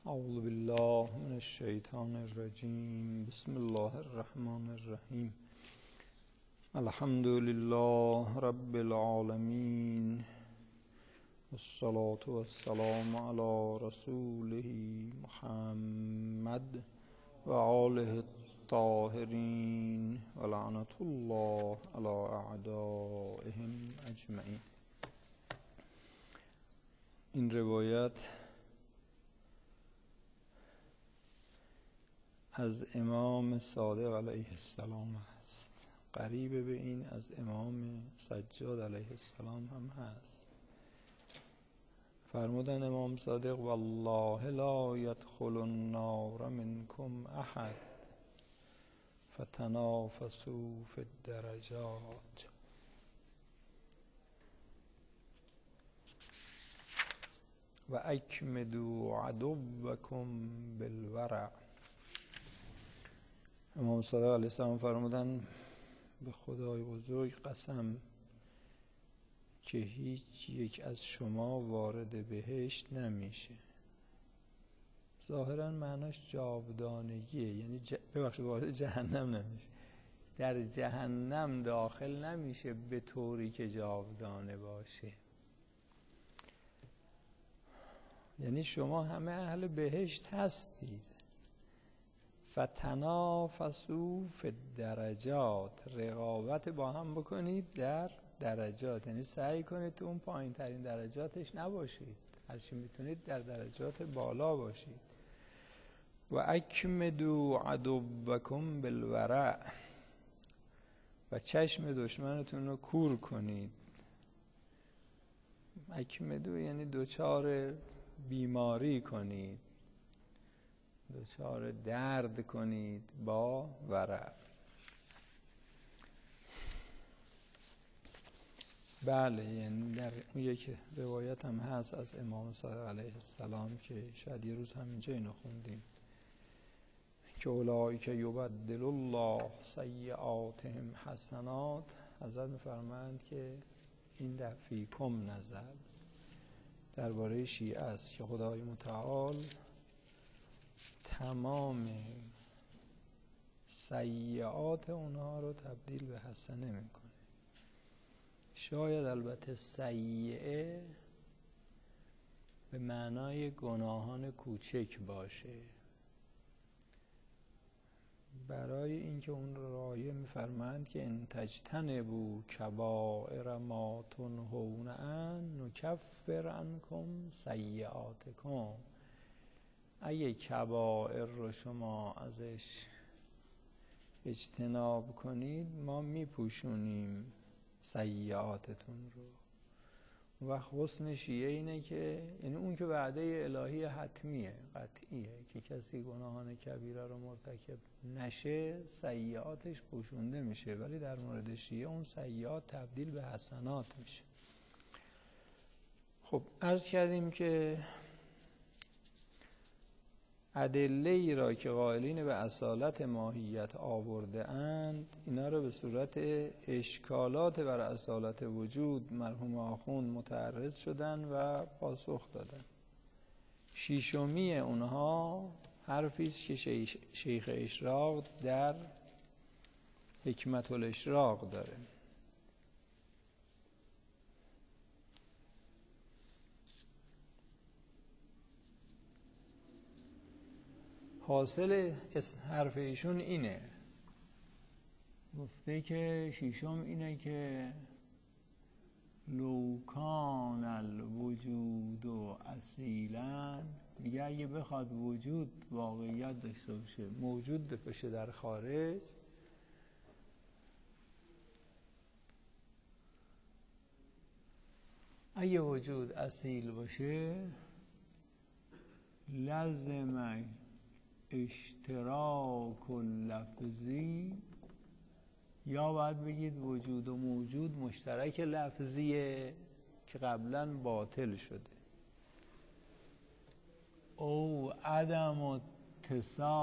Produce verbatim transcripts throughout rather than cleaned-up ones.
اعوذ بالله من الشیطان الرجیم. بسم الله الرحمن الرحیم. الحمد لله رب العالمین، والصلاة والسلام علی رسوله محمد و آله الطاهرین و لعنة الله علی اعدائهم اجمعین. این روایت از امام صادق علیه السلام هست. قریب به این از امام سجاد علیه السلام هم هست. فرمودن امام صادق: والله لا يدخل النار منكم احد فتنافسوا في الدرجات. و اکمدوا عدوکم بالورع. امام صادق علیه السلام فرمودن: به خدای بزرگ قسم که هیچ یک از شما وارد بهشت نمیشه. ظاهرا معناش جاودانگیه، یعنی ج... ببخشید وارد جهنم نمیشه، در جهنم داخل نمیشه به طوری که جاودانه باشه. یعنی شما همه اهل بهشت هستید. فتنافسوا فی الدرجات، رقابت با هم بکنید در درجات، یعنی سعی کنید تو اون پایین ترین درجاتش نباشید، هرچی میتونید در درجات بالا باشید. و اکمدوا عدوکم بالورع، و چشم دشمنتون رو کور کنید. اکمدو یعنی دوچار بیماری کنید، دچار درد کنید با ورع. بله، یعنی در یک روایت هم هست از امام صادق علیه السلام که شاید یه روز همینجا اینو خوندیم که اولئک یبدل الله سیئاتهم حسنات. حضرت می‌فرمایند که این در فیکم نزل، درباره شیعه است که خدای متعال تمام سیئات اونها رو تبدیل به حسنه میکنه. شاید البته سیئه به معنای گناهان کوچک باشه، برای اینکه اون رایه میفرمایند که ان تجتنبوا کبائر ما تنهون عنه نکفر عنکم سیئاتکم. اگه کبائر رو شما ازش اجتناب کنید ما میپوشونیم سیئاتتون رو. و حسن شیعه اینه که یعنی اون که وعده الهی حتمیه، قطعیه که کسی گناهان کبیره رو مرتکب نشه سیئاتش پوشونده میشه، ولی در مورد شیعه اون سیئات تبدیل به حسنات میشه. خب عرض کردیم که ادله ای را که قائلین به اصالت ماهیت آورده اند، اینا را به صورت اشکالات بر اصالت وجود مرحوم آخوند متعرض شدن و پاسخ دادن. شیشمی اونها حرفی است که شیخ اشراق در حکمت الاشراق داره. حاصل حرف ایشون اینه، گفته که شیشم اینه که لو کان الوجود اصیلا، میگه اگه بخواد وجود واقعیت داشته باشه، موجود بشه در خارج، اگه وجود اصیل باشه لازم اشتراک لفظی، یا باید بگید وجود و موجود مشترک لفظیه که قبلا باطل شده، او عدم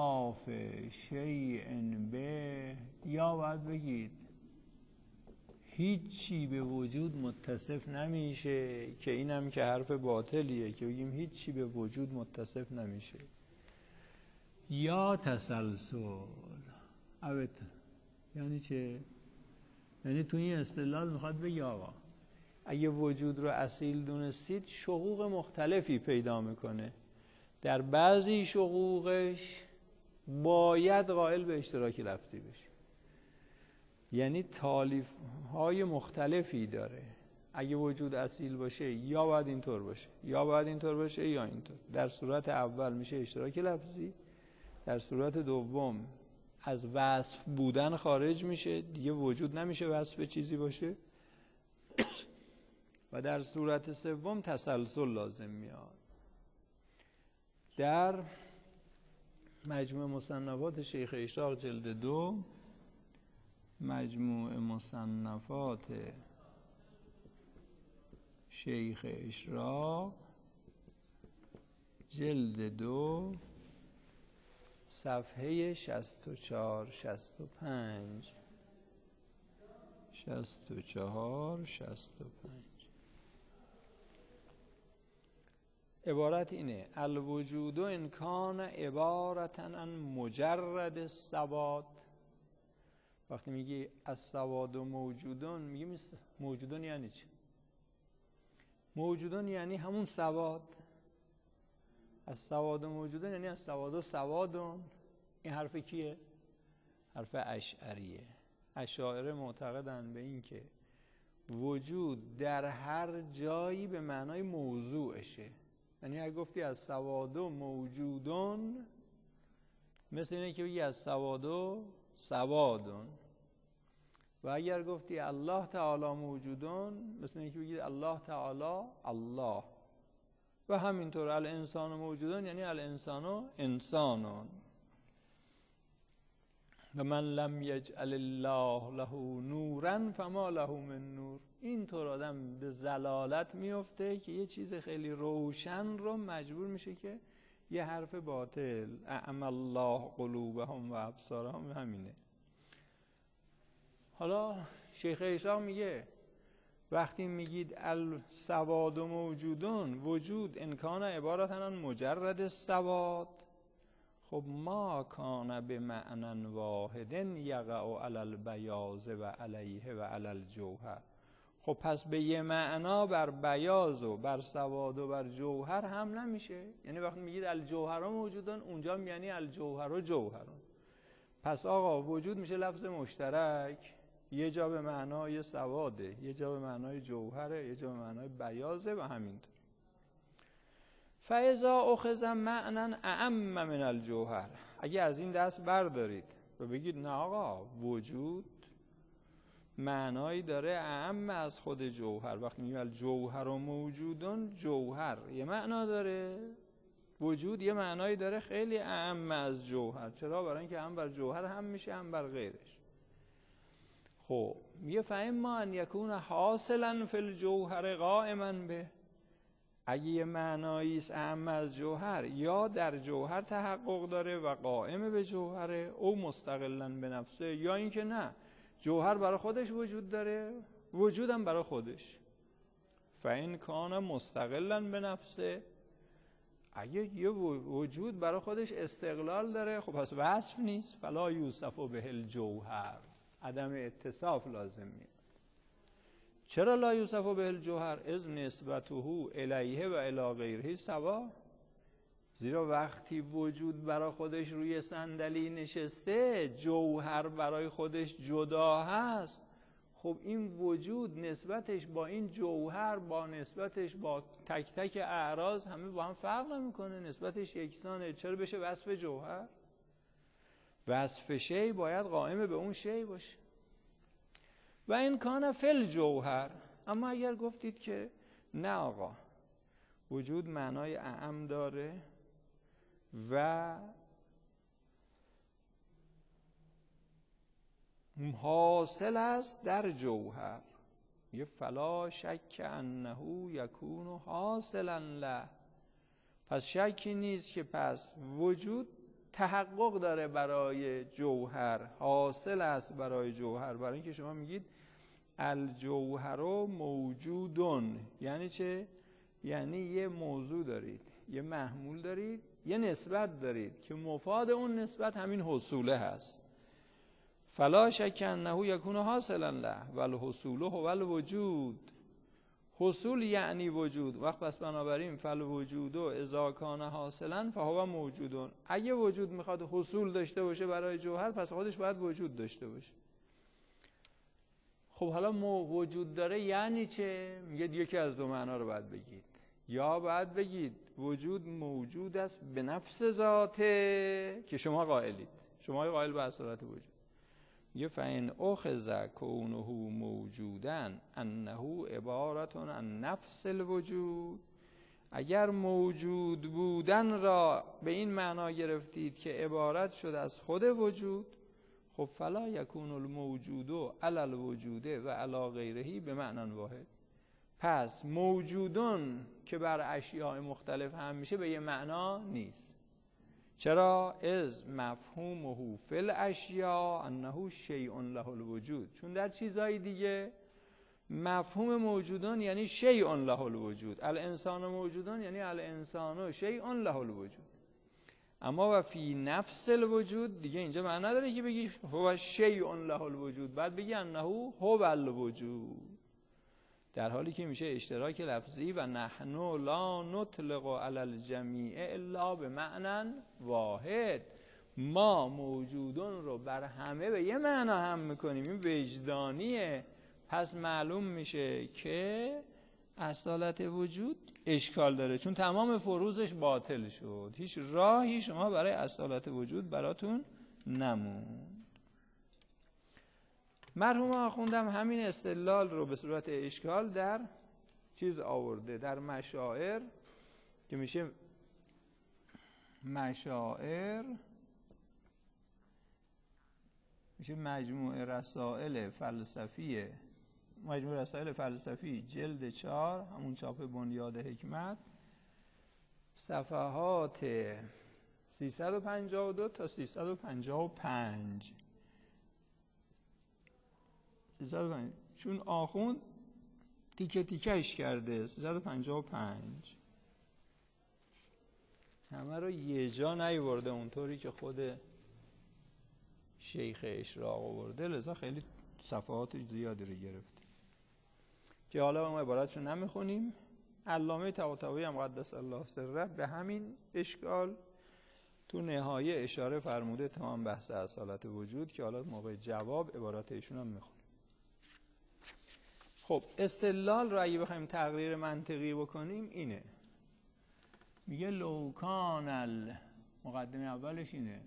اتصاف شیء به، یا باید بگید هیچی به وجود متصف نمیشه، که اینم که حرف باطلیه که بگیم هیچی به وجود متصف نمیشه. یا تسلسل البته یعنی چه؟ یعنی تو این استدلال میخواد بگه آقا اگه وجود رو اصیل دونستید شقوق مختلفی پیدا میکنه، در بعضی شقوقش باید قائل به اشتراک لفظی بشه، یعنی تالیف های مختلفی داره. اگه وجود اصیل باشه یا باید اینطور باشه یا باید اینطور باشه یا اینطور. در صورت اول میشه اشتراک لفظی، در صورت دوم از وصف بودن خارج میشه، دیگه وجود نمیشه وصف چیزی باشه، و در صورت سوم تسلسل لازم میاد. در مجموع مصنفات شیخ اشراق جلد دو، مجموع مصنفات شیخ اشراق جلد دو صفحه شصت و چهار شصت و پنج شصت و چهار شصت و پنج عبارت اینه: الوجود ان کان عبارتا عن مجرد السواد. وقتی میگی السواد و موجودون، میگی موجودون یعنی چی؟ موجودون یعنی همون سواد. السواد و موجودون یعنی السواد و سوادون. این حرف کیه؟ حرف اشعریه. اشاعره معتقدن به این که وجود در هر جایی به معنای موضوعشه. یعنی اگه گفتی از سواد و موجودون، مثل اینه که بگی از سواد و سوادون. و اگر گفتی الله تعالی موجودون، مثل اینه که بگی الله تعالی الله. و همینطور الانسان موجودون یعنی الانسان انسانون. و من لم یجعل الله له نورا فما له من نور. اینطور آدم به ضلالت میفته که یه چیز خیلی روشن رو مجبور میشه که یه حرف باطل. اعمی الله قلوبهم و ابصارهم. همینه. حالا شیخ اشراق میگه وقتی میگید السواد و موجودون، وجود امکان عبارت عن مجرد السواد، خب ما کان به معنی واحد یقع علی البیاض و علیه و علی الجوهر. خب پس به یه معنا بر بیاض و بر سواد و بر جوهر هم نمیشه. یعنی وقتی میگید الجوهر موجودون، اونجا یعنی الجوهر و جوهرون. پس آقا وجود میشه لفظ مشترک، یه جا به معنای سواده، یه جا به معنای جوهره، یه جا به معنای بیاضه و همینطور. فاذا اخذ معنی اعم من الجوهر، اگه از این دست بردارید و بگید نه آقا وجود معنایی داره اعم از خود جوهر، وقتی میگیم الجوهر و موجودون، جوهر یه معنا داره، وجود یه معنایی داره خیلی اعم از جوهر. چرا؟ برای اینکه هم بر جوهر هم میشه هم بر غیرش. خب میگه فاما ان یکون حاصلا فی الجوهر قائما به، اگه یه معنایی است اعم از جوهر، یا در جوهر تحقق داره و قائم به جوهره، او مستقلا به نفسه، یا اینکه نه جوهر برای خودش وجود داره، وجودم برای خودش. فاین کان مستقلا به نفسه، اگه یه وجود برای خودش استقلال داره، خب پس وصف نیست. فلا یوصف به الجوهر، عدم اتصاف لازم میاد. چرا لا یوصف به الجوهر؟ اذ نسبته الیه و الی غیره سوا. زیرا وقتی وجود برای خودش روی صندلی نشسته، جوهر برای خودش جدا هست، خب این وجود نسبتش با این جوهر، با نسبتش با تک تک اعراض همه با هم فرق نمیکنه، نسبتش یکسانه. چرا بشه وصف جوهر؟ وصف شی باید قائم به اون شی باشه. و این کان فل جوهر، اما اگر گفتید که نه آقا وجود معنای اعم داره و حاصل است در جوهر، یه فلا شک انه یکون حاصلا له، پس شکی نیست که پس وجود تحقق داره برای جوهر، حاصل است برای جوهر. برای اینکه شما میگید الجوهر موجودون یعنی چه؟ یعنی یه موضوع دارید، یه محمول دارید، یه نسبت دارید که مفاد اون نسبت همین حصوله هست. فلا شک انه یکون حاصلا له والحصول هو الوجود. حصول یعنی وجود. وقت پس بنابراین فالوجود اذا کان حاصلا فهو موجودون. اگه وجود میخواد حصول داشته باشه برای جوهر، پس خودش باید وجود داشته باشه. خب حالا مو وجود داره یعنی چه؟ میگه یکی از دو معنا رو باید بگید. یا باید بگید وجود موجود است به نفس ذاته که شما قائلید، شما قائل به اصالت وجود. یه فین اخذ کونه موجودن انه عبارت عن نفس الوجود. اگر موجود بودن را به این معنا گرفتید که عبارت شد از خود وجود، خب فلا یکون الموجود علی الوجود و علی غیره به معنی واحد. پس موجودون که بر اشیاء مختلف هم میشه به یه معنا نیست. چرا؟ از مفهومه فی الاشیاء انه شیء له الوجود. چون در چیزهای دیگه مفهوم موجودون یعنی شیء له الوجود. الانسان موجودون یعنی الانسان شیء له الوجود. اما و فی نفس الوجود دیگه اینجا معنی نداره که بگی هو شیء له الوجود، بعد بگی انه هو الوجود، در حالی که میشه اشتراک لفظی و نحن لا نطلق علی الجمیع الا به معنی واحد. ما موجودون رو بر همه به یه معنا هم میکنیم، این وجدانیه. پس معلوم میشه که اصالت وجود اشکال داره، چون تمام فروضش باطل شد، هیچ راهی شما برای اصالت وجود براتون نموند. مرحوم آخوندم همین استدلال رو به صورت اشکال در چیز آورده، در مشاعر که میشه مشاعر میشه مجموعه رسائل فلسفیه، مجموعه رسائل فلسفی جلد چهار، همون چاپ بنیاد حکمت، صفحات سیصد و پنجاه و دو تا سیصد و پنجاه و پنج. سیصد و پنج چون آخوند تیکه تیکهش کرده. سیصد و پنجاه و پنج همه رو یه جا نیورده اونطوری که خود شیخ اشراق آورده، لذا خیلی صفحات زیادی رو گرفت که حالا ما عبارتشو نمیخونیم. علامه طباطبایی هم قدس الله سره به همین اشکال تو نهایه اشاره فرموده تمام بحث اصالت وجود، که حالا موقع جواب عبارات ایشون هم میخونیم. خب استدلال رو اگه بخوایم تقریر منطقی بکنیم اینه، میگه لوکان ال مقدمه اولش اینه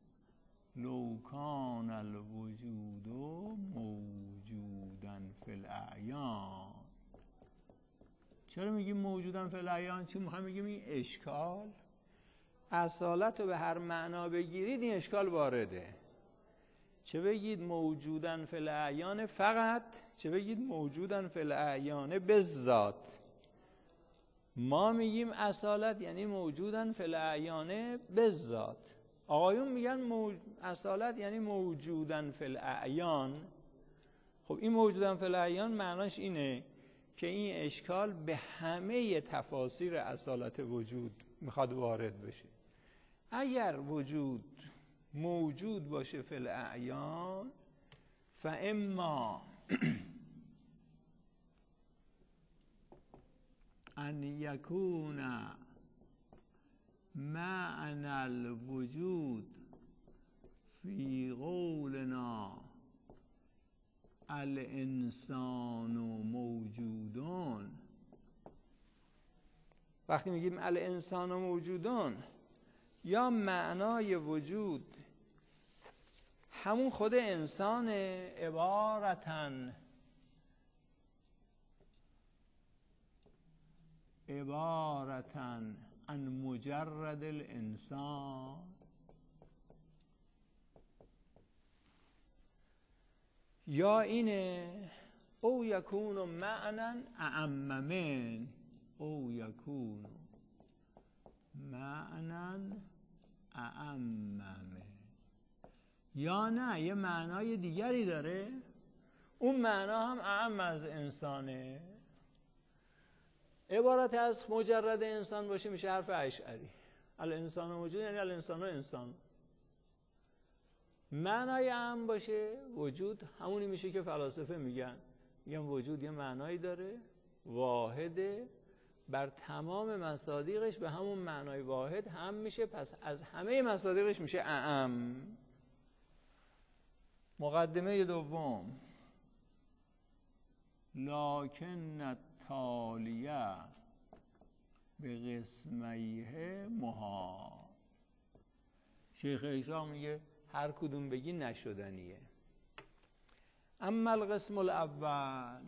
لوکان الوجود موجودن فی الاعیان. چرا میگیم موجودن فی الاعیان؟ چون میخوایم بگیم این اشکال اصالت رو به هر معنا بگیرید این اشکال وارده. چه بگید موجودن فی الاعیان فقط، چه بگید موجودن فی الاعیان بالذات. ما میگیم اصالت یعنی موجودن فی الاعیان بالذات، آقایون میگن موج... اصالت یعنی موجودن فی الاعیان. خب این موجودن فی الاعیان معناش اینه که این اشکال به همه تفاسیر اصالت وجود میخواد وارد بشه. اگر وجود موجود باشه فی الاعیان فاما ان یکون معنی الوجود فی قولنا الانسان موجودون. وقتی میگیم الانسان موجودون، یا معنای وجود همون خود انسان، عبارتن عبارتن عن مجرد الانسان، یا اینه او یکون معنی اعم من، او یکون معنی اعم من، یا نه یه معنای دیگری داره، اون معنا هم اعم از انسانه. عبارت از مجرد انسان باشه میشه حرف اشعری، الانسان موجود یعنی الانسان و انسان. معنای اعم باشه وجود همونی میشه که فلاسفه میگن میگن وجود یه معنایی داره، واحده، بر تمام مصادیقش به همون معنای واحد هم میشه، پس از همه مصادیقش میشه اعم. مقدمه دوم، لکن التالیه به قسمیه محال. شیخ عیسی میگه هر کدوم بگی نشدنیه. اما القسم الاول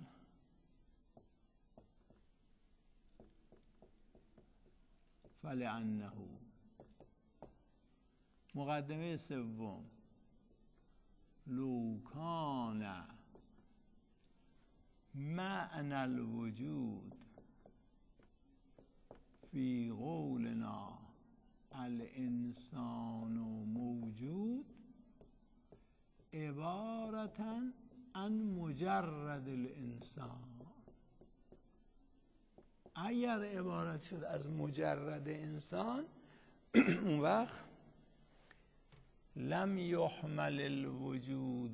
فلعنه. مقدمه سوم، لو کان معنی الوجود فی قولنا الانسان موجود عبارتا عن مجرد الانسان. اگر عبارت شد از مجرد انسان اون وقت لم یحمل الوجود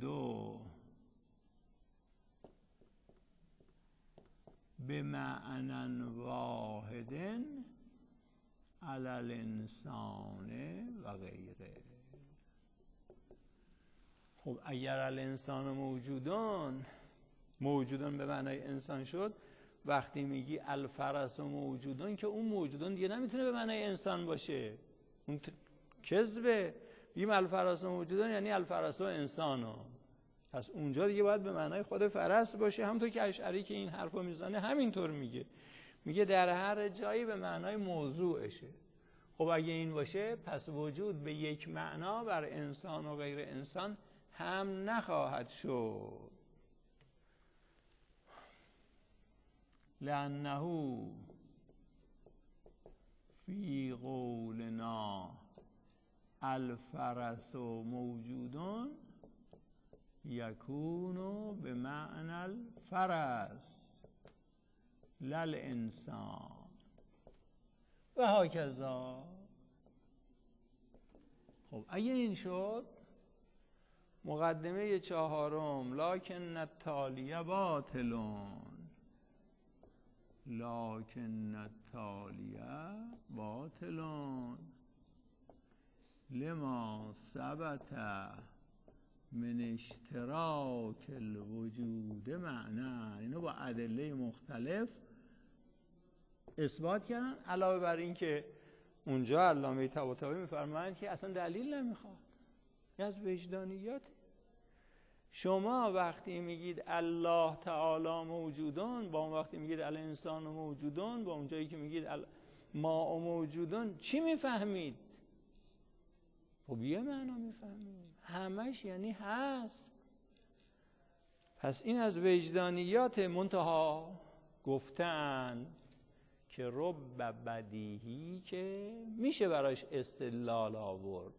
بمعنى واحد علی الانسان و غیره. خب اگر الانسان موجودان موجودان به معنای انسان شد، وقتی میگی الفرس موجودان که اون موجودان دیگه نمیتونه به معنای انسان باشه، اون کذبه. بگیم الفرس موجودان یعنی الفرس و انسانو، پس اونجا دیگه باید به معنای خود فرس باشه. همونطور که اشعری که این حرفو میزنه همینطور میگه، میگه در هر جایی به معنای موضوعشه. خب اگه این باشه پس وجود به یک معنا بر انسان و غیر انسان هم نخواهد شد. لأنه فی قولنا الفرس موجودون یکونو به معنی الفرس لل انسان و هاکذا. خب اگه این شد، مقدمه چهارم، لکن التالیه باطلون. لکن التالیه باطلون لما ثبت من اشتراک الوجود معنا. اینو با ادله مختلف اثبات کردن، علاوه بر این که اونجا علامه طباطبایی میفرمایند که اصلا دلیل نمیخواد، از وجدانیات. شما وقتی میگید الله تعالی موجودون، با اون وقتی میگید الانسان موجودون، با اون جایی که میگید ما موجودون، چی میفهمید؟ خب یه معنا میفهمید، همش یعنی هست. پس این از وجدانیات. منتها گفتن که رب بدیهی که میشه براش استدلال آورد.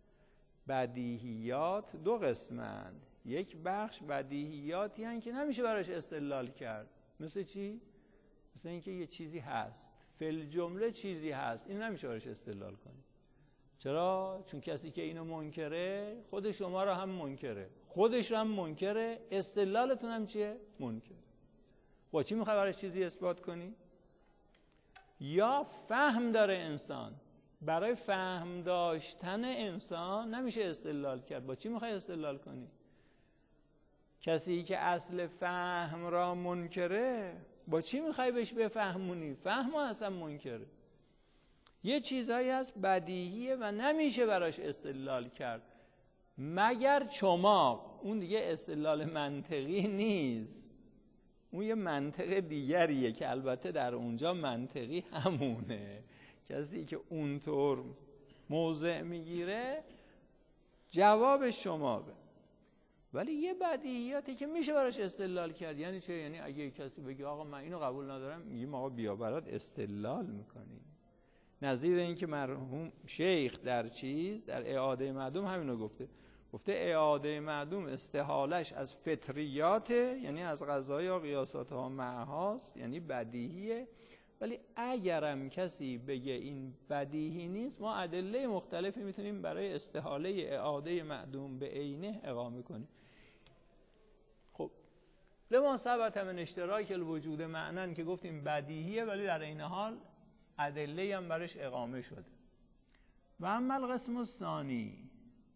بدیهیات دو قسمند، یک بخش بدیهیاتی هستند که نمیشه براش استدلال کرد. مثل چی؟ مثل اینکه یه چیزی هست، فل جمله چیزی هست، این نمیشه براش استدلال کنی. چرا؟ چون کسی که اینو منکره خود شما رو هم منکره، خودش رو هم منکره، استدلالتون هم چیه؟ منکر. با چی میخوای براش چیزی اثبات کنی؟ یا فهم داره انسان، برای فهم داشتن انسان نمیشه استدلال کرد. با چی میخوای استدلال کنی؟ کسی که اصل فهم را منکره، با چی میخوای بهش بفهمونی؟ فهم اصلا منکره. یه چیزهایی هست بدیهیه و نمیشه براش استدلال کرد مگر چماق. اون دیگه استدلال منطقی نیست، اون یه منطق دیگریه که البته در اونجا منطقی همونه. کسی که اونطور موضع میگیره جواب شما به. ولی یه بدیهیاتی که میشه براش استدلال کرد. یعنی چه؟ یعنی اگه کسی بگه آقا من اینو قبول ندارم، میگیم آقا بیا برات استدلال میکنی. نظیر این که مرحوم شیخ در چیز در اعاده معدوم همینو گفته، گفته اعاده معدوم استحالش از فطریاته، یعنی از قضایا یا قیاسات ها معهاست، یعنی بدیهیه. ولی اگرم کسی بگه این بدیهی نیست، ما ادله مختلفی میتونیم برای استحاله اعاده معدوم به عینه اقامه کنیم. خب لما ثبت من اشتراک الوجود معنن که گفتیم بدیهیه، ولی در این حال ادله هم برش اقامه شده. و اما القسم الثانی،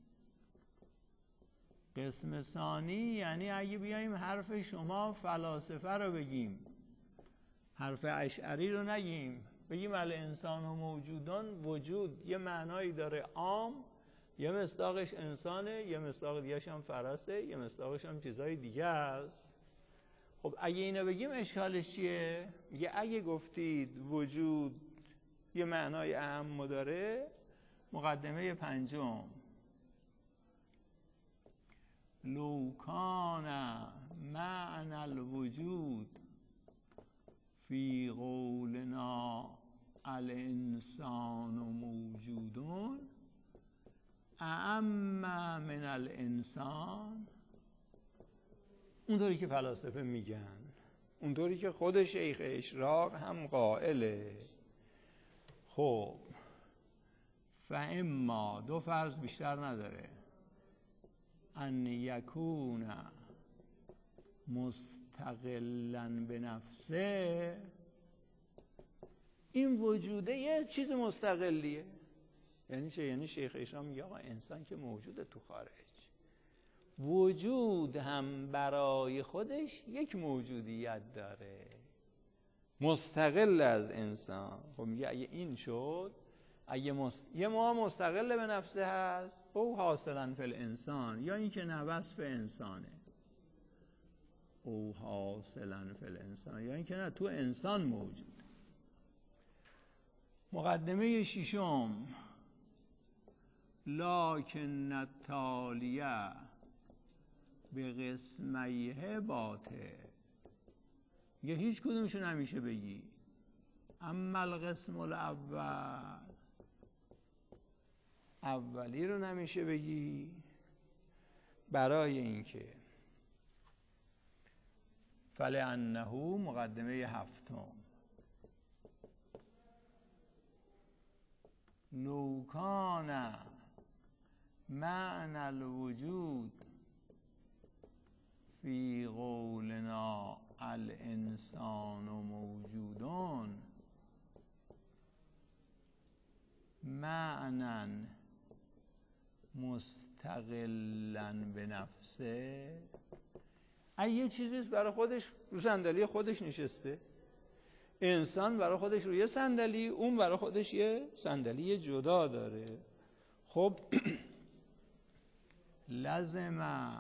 قسم ثانی یعنی اگه بیایم حرف شما فلاسفه رو بگیم، حرف اشعری رو نگیم، بگیم الانسان و موجودان، وجود یه معنایی داره عام، یه مصداقش انسانه، یه مصداق دیگه‌ش هم فرسه، یه مصداقش هم چیزای دیگه است. خب اگه اینو بگیم اشکالش چیه؟ میگه اگه گفتید وجود یه معنای اعم داره، مقدمه پنجم لو کان معنی الوجود فی قولنا الانسان موجودون اعم من الانسان، اونطوری که فلاسفه میگن، اونطوری که خود شیخ اشراق هم قائله. خب فاما، دو فرض بیشتر نداره، ان یکون مستقلا به نفسه، این وجوده یه چیز مستقلیه. یعنی چه؟ یعنی شیخ اشراق میگه آقا انسان که موجوده تو خارج، وجود هم برای خودش یک موجودیت داره مستقل از انسان. خب میگه اگه این شد، اگه مست... یه ما مستقل به نفسه هست او حاصلا فی الانسان، یا این که نه وصف انسانه او حاصلا فی الانسان، یا این که نه تو انسان موجود. مقدمه ششم لکن التالیه به قسمیه باطل، یه هیچ کدومشو نمیشه بگی. اما القسم الاول، اولی رو نمیشه بگی برای اینکه فلانه، مقدمه هفتم لو کان معنی الوجود فی قولنا الانسان موجودون معنی مستقلا به نفسه، اگه یه چیزیست برای خودش رو صندلی خودش نشسته، انسان برای خودش روی صندلی، اون برای خودش یه صندلی جدا داره. خب لازمه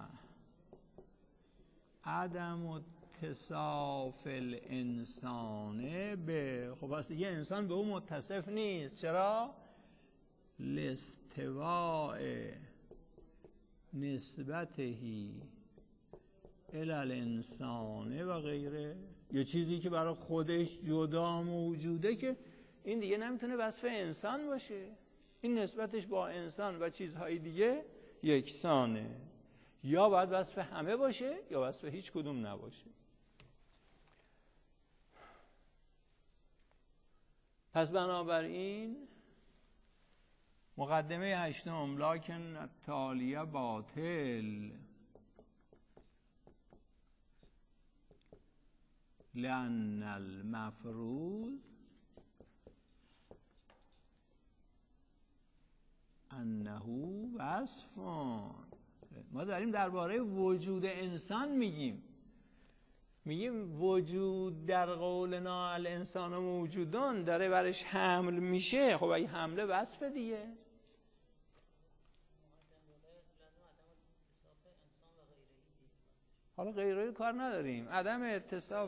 عدم اتصاف الانسان به، خب اصلا یه انسان به اون متصف نیست. چرا؟ لاستواء نسبتهی الی الانسان و غیره، یه چیزی که برای خودش جدا موجوده که این دیگه نمیتونه وصف انسان باشه، این نسبتش با انسان و چیزهای دیگه یکسانه، یا باید وصف همه باشه یا وصف هیچ کدوم نباشه. پس بنابراین مقدمه هشتم لکن التالیه باطل لأن المفروض انه وصف. ما داریم درباره وجود انسان میگیم، میگیم وجود در قولنا الانسان موجودون داره برش حمل میشه. خب اگه حمله وصف دیگه، حالا غیره کار نداریم، عدم اتصاف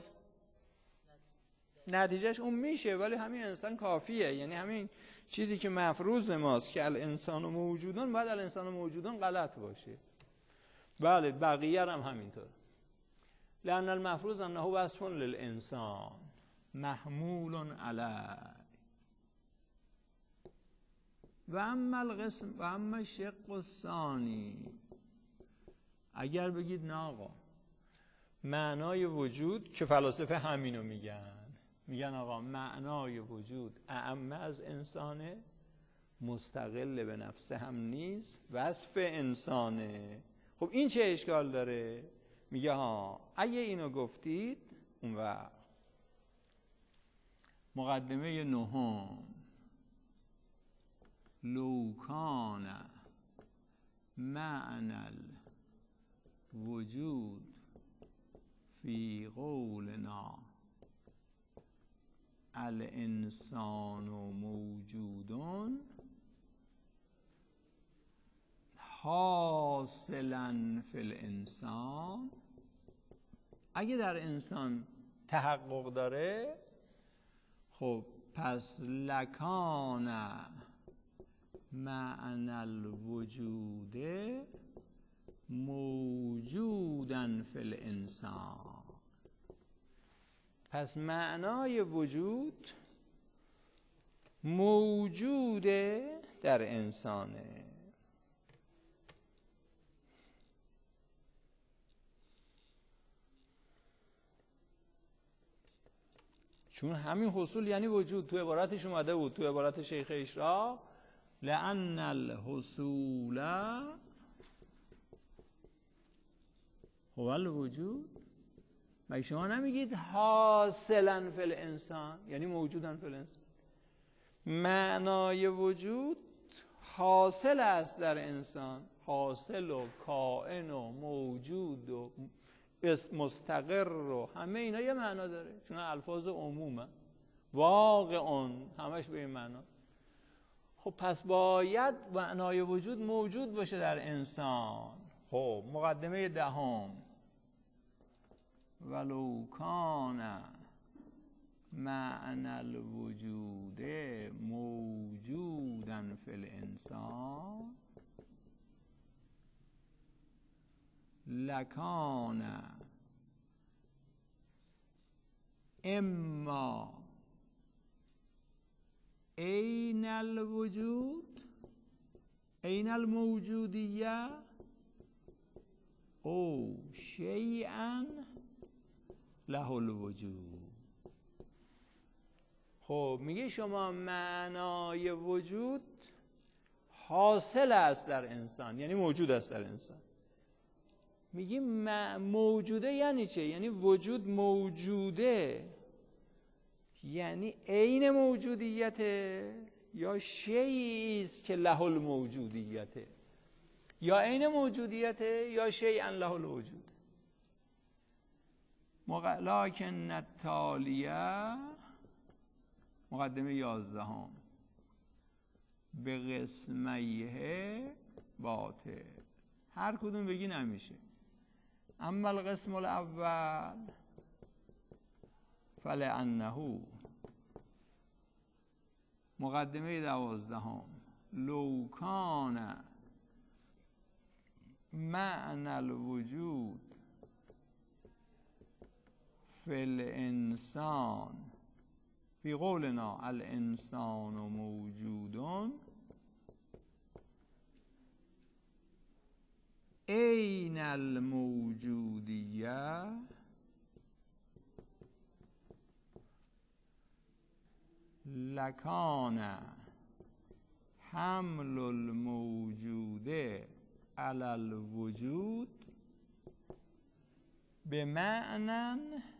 نتیجهش اون میشه، ولی همین انسان کافیه. یعنی همین چیزی که مفروض ماست که الانسان موجودون، باید الانسان موجودون غلط باشه. بله بقیه هم همینطور. لأن المفروض انه وصف للانسان محمول علی. و اما القسم و اما الشق الثانی، اگر بگید نه آقا معنای وجود، که فلاسفه همینو میگن، میگن آقا معنای وجود اعم از انسانه، مستقل به نفسه هم نیست، وصف انسانه. خب این چه اشکال داره؟ میگه ها اگه اینو گفتید اون وقت مقدمه نهم لو کان معنی الوجود فی قولنا الانسان موجودون حاصلا فی الانسان، اگه در انسان تحقق داره خب پس لکان معنی الوجود موجودا فی الانسان، پس معنای وجود موجوده در انسانه. چون همین حصول یعنی وجود، تو عبارتش اومده بود، تو عبارت شیخ اشراق لأن الحصول هو الوجود. مگه شما نمیگید حاصلا فی الانسان یعنی موجودا فی الانسان؟ معنای وجود حاصل است در انسان، حاصل و کائن و موجود و مستقر و همه اینا یه معنا داره، چون الفاظ عمومه، واقع همش به این معنا. خب پس باید معنای وجود موجود باشه در انسان. خب مقدمه دهم ولو کان معنی الوجود موجودا فی الانسان لکان اما این الوجود این الموجودیه او شیئا له الوجود. خب میگه شما معنای وجود حاصل است در انسان یعنی موجود است در انسان. میگی موجوده یعنی چه؟ یعنی وجود موجوده یعنی عین موجودیته یا شیئی است که له الموجودیته، یا عین موجودیته یا شیئا له الوجود. لکن التالیه مقدمه یازدهم به قسمیه باطل، هر کدوم بگی نمیشه. اما القسم الاول فلانه مقدمه دوازدهم لو کان معنی الوجود فی الانسان فی قولنا الانسان موجودون این الموجودیه لکان حمل الموجود علی الوجود به معنی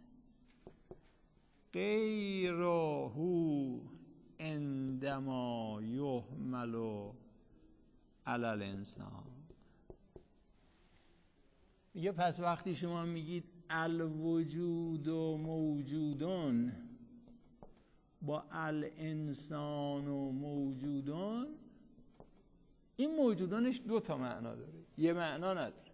غیره عندما یحمل علی الانسان. میگه پس وقتی شما میگید الوجود و موجودون با الانسان و موجودون، این موجودانش دو تا معنا داره، یه معنا نداره.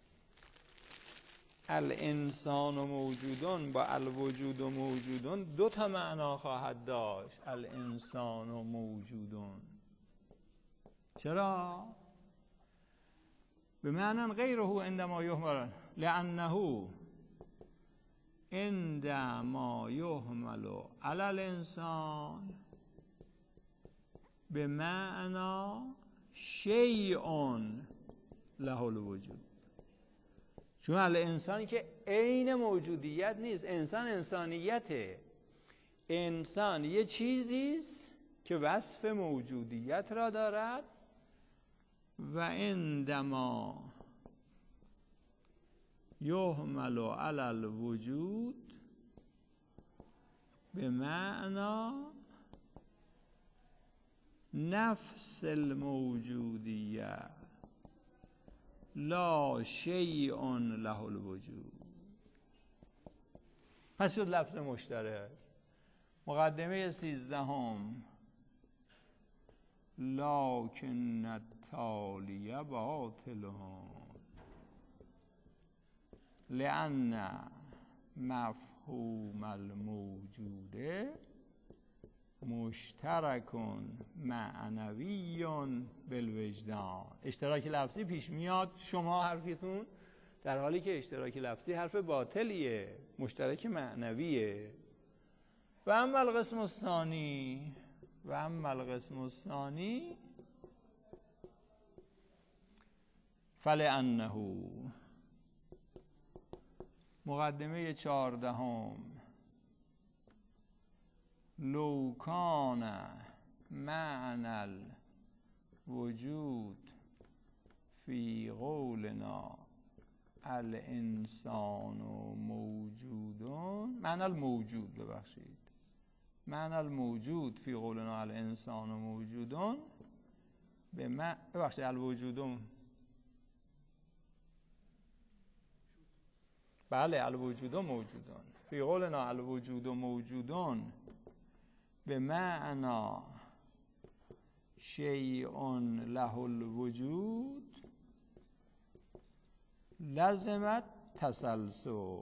الانسان و موجودون با الوجود و موجودون دو تا معنا خواهد داشت. الانسان و موجودون چرا؟ به معنی غیره عندما یحمل، لانه عندما یحمل علی الانسان به معنی شیء له الوجود. چون الانسانی که عین موجودیت نیست، انسان انسانیته. انسان یه چیزیست که وصف موجودیت را دارد و عندما یحمل علی الوجود به معنی نفس الموجودیه لا شیء له الوجود. پس شد لفظ مشترک. مقدمه سیزدهم لکن التالی باطل لأن مفهوم الموجود مشترک معنوی بالوجدان. اشتراک لفظی پیش میاد شما حرفتون، در حالی که اشتراک لفظی حرف باطلیه، مشترک معنویه. و اما القسم الثانی و اما القسم الثانی فلأنه مقدمه چهاردهم لو کان معنی الوجود فی قولنا الانسان موجودون، معنی الموجود ببخشید معنی الموجود فی قولنا الانسان موجودون به من ببخشید الوجودون بله الوجود موجودون فی قولنا الوجود موجودون به معنی شیء له الوجود لازمت تسلسل.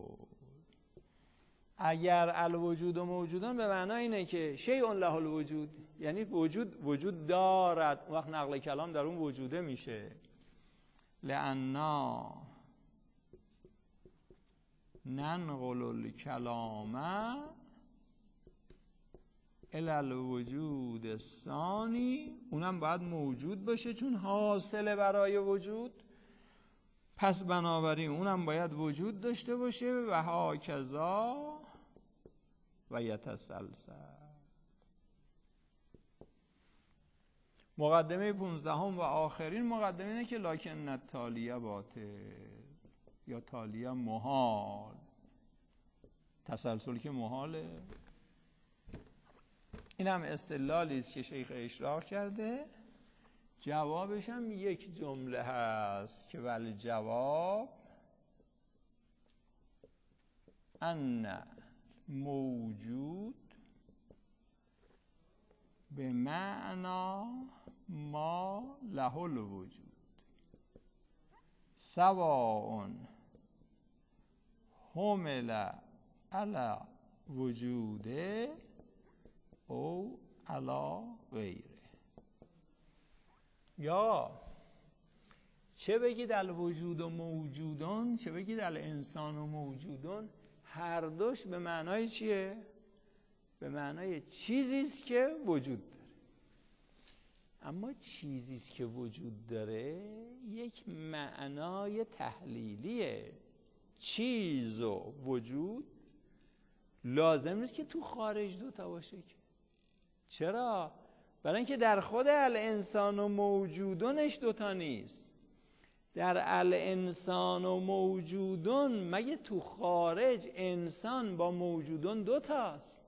اگر الوجود و موجودون به معنای اینه که شیء له الوجود یعنی وجود وجود دارد، اون وقت نقل کلام در اون وجوده میشه. لأنا ننقل الکلام الی الوجود الثانی، اونم باید موجود باشه چون حاصل برای وجود، پس بنابراین اونم باید وجود داشته باشه و هاکذا و یتسلسل. مقدمه پونزدهم و آخرین مقدمه اینه که لکن التالیه باطل یا تالیه محال. تسلسل که محاله. این هم استدلالی است که شیخ اشراق کرده. جوابش هم یک جمله هست که ولی جواب ان موجود به معنا ما له الوجود سواء حمل علی وجوده او علی غیره. یا چه بگید الوجود و موجودون، چه بگید الانسان و موجودون، هر دوش به معنای چیه؟ به معنای چیزیست که وجود داره. اما چیزیست که وجود داره یک معنای تحلیلیه. چیز و وجود لازم نیست که تو خارج دوتا باشه که. چرا؟ برای اینکه در خود الانسان و موجودونش دوتا نیست. در الانسان و موجودون مگه تو خارج انسان با موجودون دوتاست؟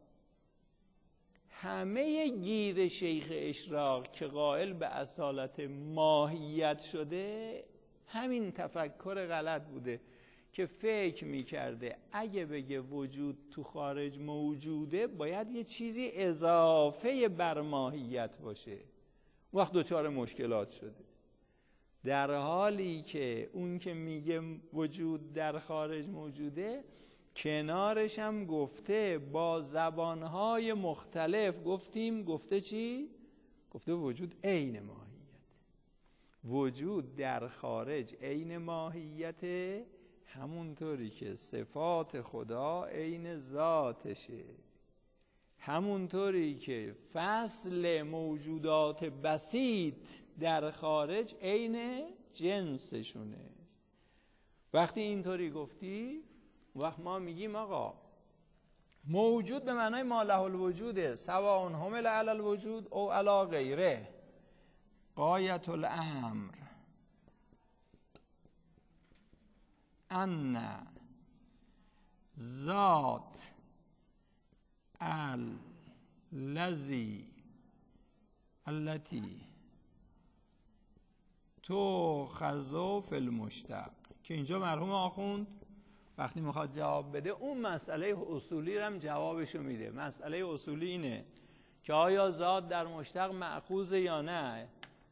همه گیر شیخ اشراق که قائل به اصالت ماهیت شده همین تفکر غلط بوده که فکر میکرده اگه بگه وجود تو خارج موجوده باید یه چیزی اضافه بر ماهیت باشه، وقت دوچار مشکلات شده. در حالی که اون که میگه وجود در خارج موجوده کنارش هم گفته با زبانهای مختلف گفتیم گفته چی؟ گفته وجود عین ماهیت. وجود در خارج عین ماهیت، همونطوری که صفات خدا عین ذاتشه، همونطوری که فصل موجودات بسیط در خارج عین جنسشونه. وقتی اینطوری گفتی وقت ما میگیم آقا موجود به معنای ما له الوجوده، سواء حمل علی الوجود او علی غیره. غایت الامر ان ذات الذی التي تؤخذ فی المشتق، که اینجا مرحوم آخوند وقتی میخواد جواب بده اون مسئله اصولی رو هم جوابشو میده. مسئله اصولی اینه که آیا ذات در مشتق مأخوذه یا نه.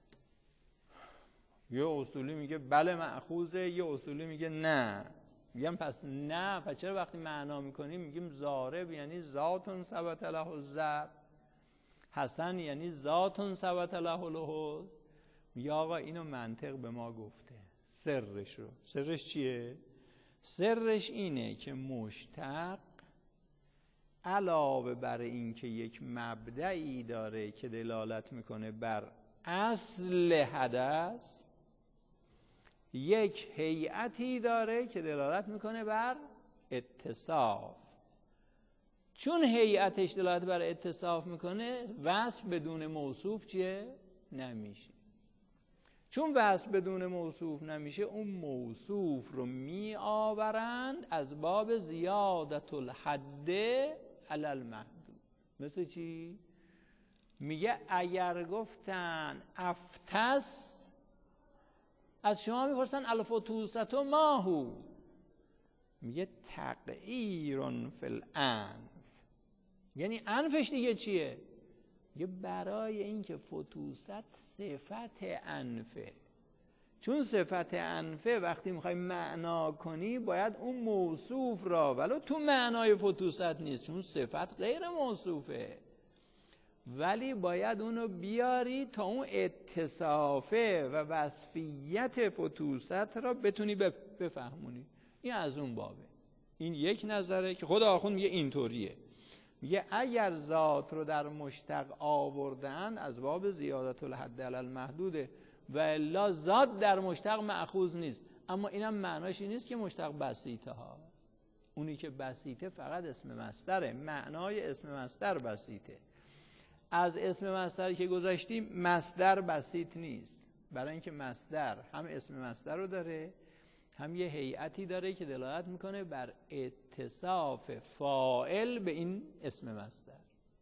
یه اصولی میگه بله مأخوذه، یه اصولی میگه نه. میگم پس نه، پس چرا وقتی معنا میکنیم میگیم ضارب یعنی ذاتون ثبت له الضرب، حسن یعنی ذاتون ثبت له الحسن. میگه آقا اینو منطق به ما گفته. سرش رو سرش چیه؟ سرش اینه که مشتق علاوه بر این که یک مبدعی داره که دلالت میکنه بر اصل حدث، یک هیئتی داره که دلالت میکنه بر اتصاف. چون هیئتش دلالت بر اتصاف میکنه وصف بدون موصوف چیه؟ نمیشه. چون وصف بدون موصوف نمیشه اون موصوف رو می آورند از باب زیادت الحد علی المحدود. مثل چی؟ میگه اگر گفتن افتس، از شما میپرسن الفتوست ماهو، میگه تغییر فی الانف، یعنی انفش دیگه چیه؟ یه برای این که فتوست صفت انفه، چون صفت انفه وقتی میخوای معنا کنی باید اون موصوف را، ولو تو معنای فتوست نیست چون صفت غیر موصوفه، ولی باید اونو بیاری تا اون اتصافه و وصفیت فتوست را بتونی بفهمونی. این از اون بابه. این یک نظره که خود آخوند میگه اینطوریه. میگه اگر ذات رو در مشتق آوردن از باب زیادت الحد علی المحدوده و الا ذات در مشتق مأخوذ نیست. اما اینم معناش این نیست که مشتق بسیطه ها. اونی که بسیطه فقط اسم مصدره، معنای اسم مصدر بسیطه. از اسم مصدری که گذاشتیم مصدر بسیط نیست، برای اینکه مصدر هم اسم مصدر رو داره هم یه هیئتی داره که دلالت میکنه بر اتصاف فاعل به این اسم مصدر.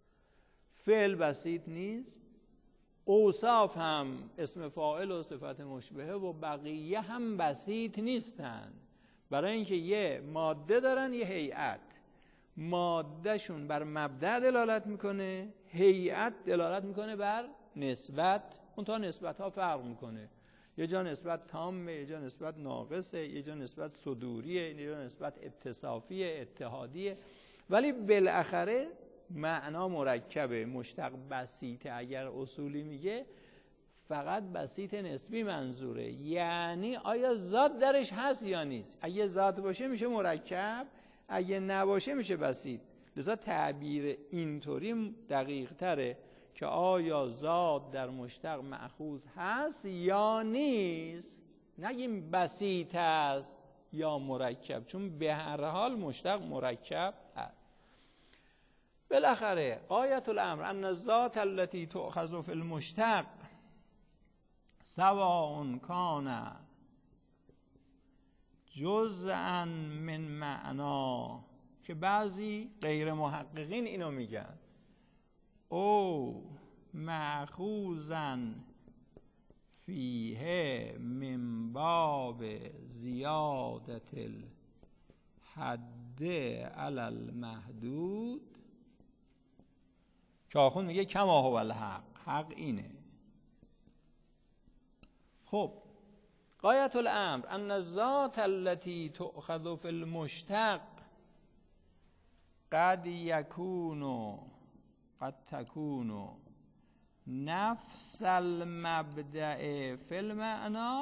فعل بسیط نیست، اوصاف هم اسم فاعل و صفت مشبهه و بقیه هم بسیط نیستن، برای اینکه یه ماده دارن یه هیئت. مادهشون بر مبدأ دلالت میکنه، هیئت دلالت میکنه بر نسبت. اون تا نسبت ها فرق میکنه، یه جا نسبت تامه، یه جا نسبت ناقصه، یه جا نسبت صدوریه، یه جا نسبت اتصافیه، اتحادیه، ولی بالاخره معنا مرکبه. مشتق بسیطه اگر اصولی میگه فقط بسیط نسبی منظوره، یعنی آیا ذات درش هست یا نیست. اگه ذات باشه میشه مرکب، اگه نباشه میشه بسیط. لذا تعبیر اینطوری دقیق تره که آیا ذات در مشتق مأخوذ هست یا نیست. نگیم بسیط هست یا مرکب، چون به هر حال مشتق مرکب هست. بالاخره غایت الامر ان الذات التي تؤخذ فی المشتق سواء کان جزءا من معنا، که بعضی غیر محققین اینو میگن، او مأخوذا فیه من باب زیادت الحد علی المحدود، که آخوند میگه کما هو الحق، حق اینه. خب غایت الامر ان الذات التي تؤخذ في المشتق قد يكون قد تكون نفس المبدأ في المعنى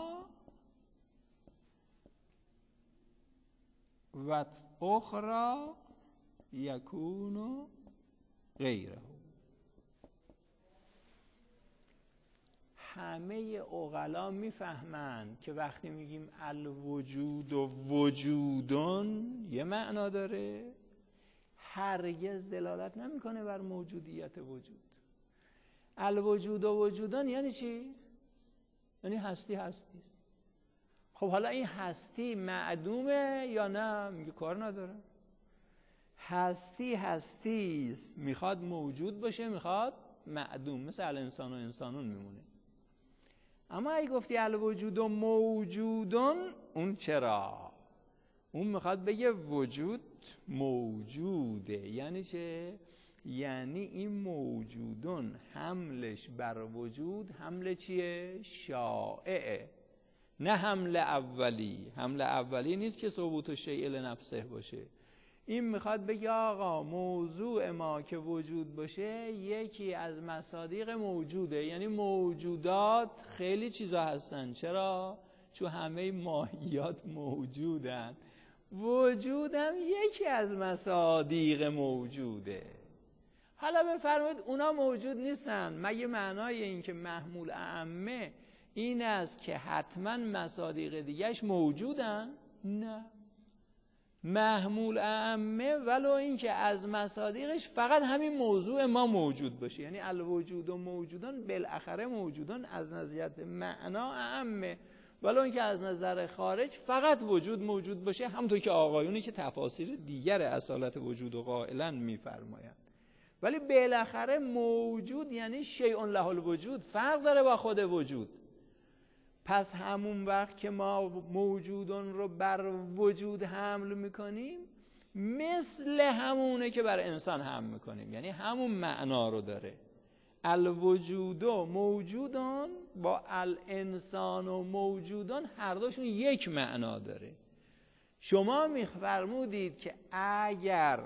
و اخرى يكون غيره. همه عقلا میفهمن که وقتی میگیم الوجود و وجودون یه معنا داره، هرگز دلالت نمیکنه بر موجودیت وجود. الوجود و وجودون یعنی چی؟ یعنی هستی هستی. خب حالا این هستی معدومه یا نه؟ میگه کار نداره. هستی هستی است، میخواد موجود باشه میخواد معدوم، مثل الانسان و انسانون میمونه. اما اگه گفتی الوجود و موجودون، اون چرا؟ اون میخواد بگه وجود موجوده. یعنی چه؟ یعنی این موجودون حملش بر وجود حمل چیه؟ شائعه، نه حمل اولی. حمل اولی نیست که ثبوت الشیء لنفسه باشه. این میخواد بگه آقا موضوع ما که وجود باشه یکی از مصادیق موجوده. یعنی موجودات خیلی چیزا هستن. چرا؟ چون همه ماهیات موجودن. وجودم یکی از مصادیق موجوده. حالا بفرمایید اونا موجود نیستن، مگه معنای این که محمول اعمه این است که حتما مصادیق دیگهش موجودن؟ نه، محمول اعمه ولو این که از مصادیقش فقط همین موضوع ما موجود باشه. یعنی الوجود و موجودان بالاخره موجودان از نظریت معنا اعمه، ولو این که از نظر خارج فقط وجود موجود باشه، همونطور که آقایونی که تفاسیر دیگر اصالت وجود و قائلا میفرمایند. ولی بالاخره موجود یعنی شیء له الوجود، فرق داره با خود وجود. پس همون وقت که ما موجودون رو بر وجود حمل میکنیم مثل همونه که بر انسان حمل میکنیم، یعنی همون معنا رو داره. الوجود و موجودون با الانسان و موجودون هر دوشون یک معنا داره. شما میفرمودید که اگر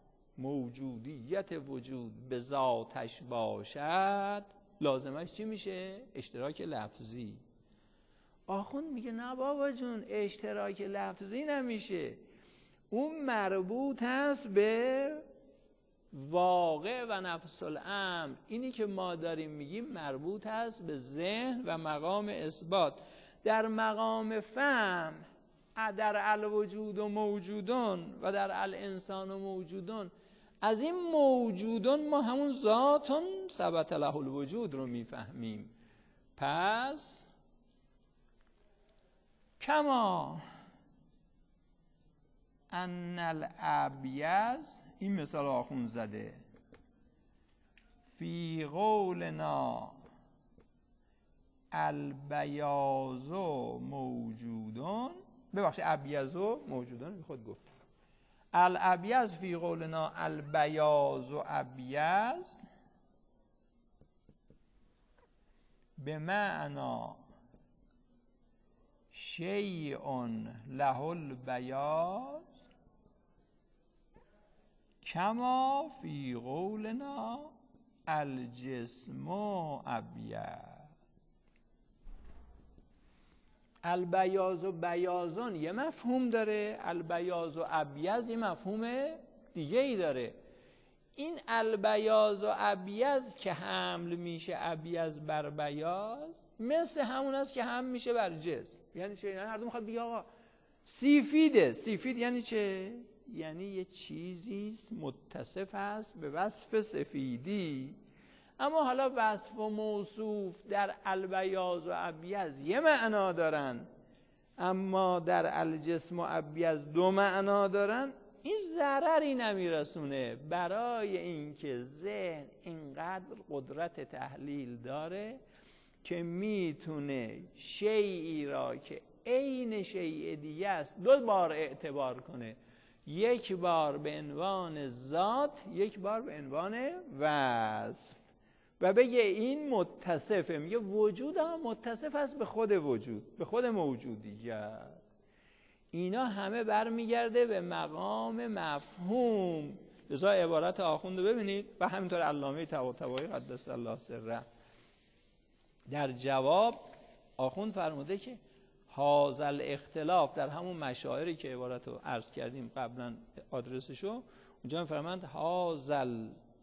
موجودیت وجود به ذاتش باشد لازمش چی میشه؟ اشتراک لفظی. آخوند میگه نه بابا جون، اشتراک لفظی نمیشه، اون مربوط هست به واقع و نفس الامر. اینی که ما داریم میگیم مربوط هست به ذهن و مقام اثبات. در مقام فهم در الوجود و موجودون و در الانسان و موجودون، از این موجودون ما همون ذاتون ثبت له الوجود رو میفهمیم. پس کما ان الابیض، این مثال آخوند زده، فی قولنا البیاض موجودون، ببخشید ابیض موجودون خود گفت، الابیض فی قولنا البیاض ابیض به معنا شیء له البیاض کما فی قولنا الجسم ابیض. البیاض و بیاضون یه مفهوم داره، البیاض و ابیض یه مفهوم دیگه ای داره. این البیاض و ابیض که حمل میشه ابیض بر بیاض مثل همون است که حمل میشه بر جسم. یعنی چه؟ یعنی هر دو میخواد بگه آقا سیفیده. سیفید یعنی چه؟ یعنی یه چیزی متصف هست به وصف سفیدی، اما حالا وصف و موصوف در البیاض و ابیض یه معنا دارن، اما در الجسم و ابیض دو معنا دارن. این ضرری نمیرسونه برای اینکه ذهن اینقدر قدرت تحلیل داره که میتونه شیئی را که عین شیء دیگه است دو بار اعتبار کنه، یک بار به عنوان ذات، یک بار به عنوان وصف، و بگه این متصفه. میگه وجود هم متصف است به خود وجود، به خود موجودیت. اینا همه برمیگرده به مقام مفهوم. لذا عبارت آخوند رو ببینید و همینطور علامه طباطبایی قدس الله سره در جواب آخوند فرموده که هذا الاختلاف در همون مشاعری که عبارت رو عرض کردیم قبلا آدرسشو، اونجا فرمند هذا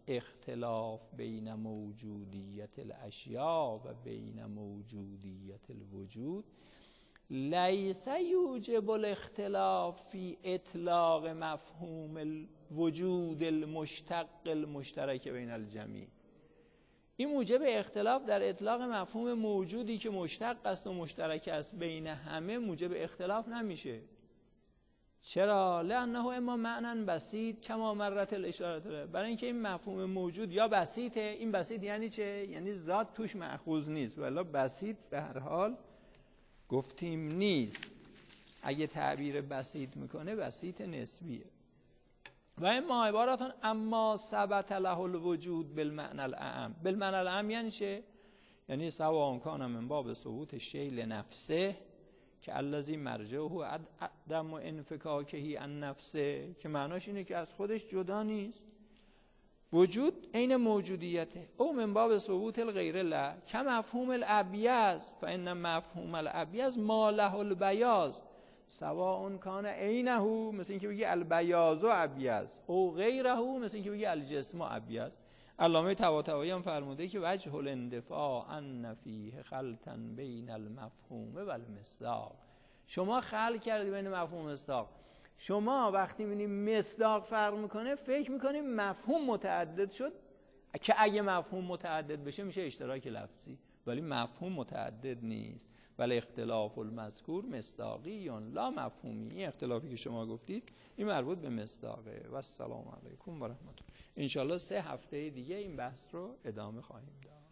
اختلاف بین موجودیت الاشیاء و بین موجودیت الوجود لیس یوجب الاختلاف فی اطلاق مفهوم الوجود المشتق المشترک بین الجمیع. این موجب اختلاف در اطلاق مفهوم موجودی که مشتق است و مشترک است بین همه موجب اختلاف نمیشه. چرا؟ لانه اما معنی بسیط کما مرت الاشاره داره. برای اینکه این مفهوم موجود یا بسیطه. این بسیط یعنی چه؟ یعنی ذات توش مأخوذ نیست، ولی بسیط به هر حال گفتیم نیست. اگه تعبیر بسیط میکنه بسیط نسبیه. و اما عبارتان اما ثبت له الوجود بالمعنى الاعم. بالمعنى الاعم یعنی چه؟ یعنی سواء کان من باب ثبوت شیء لنفسه که الذی مرجعه عدم انفکاکه عن نفسه، که معناش اینه که از خودش جدا نیست، وجود عین موجودیته، او من باب ثبوت الغیر له که مفهوم الابیض فان مفهوم الابیض ما له البیاض سواء کان عینه، مثل اینکه بگی البیاض و ابیض، او غیره مثل اینکه بگی الجسم و ابیض. علامه طباطبایی هم فرموده که وجه الاندفاع ان فیه خلطا بین المفهوم و المصداق. شما خلط کردی بین مفهوم و مصداق. شما وقتی می‌بینی مصداق فرق میکنه فکر میکنی مفهوم متعدد شد، که اگه مفهوم متعدد بشه میشه اشتراک لفظی، ولی مفهوم متعدد نیست. ولی اختلاف المذکور مصداقی لا مفهومی. این اختلافی که شما گفتید این مربوط به مصداقه. و السلام علیکم و رحمت الله. انشالله سه هفته دیگه این بحث رو ادامه خواهیم داد.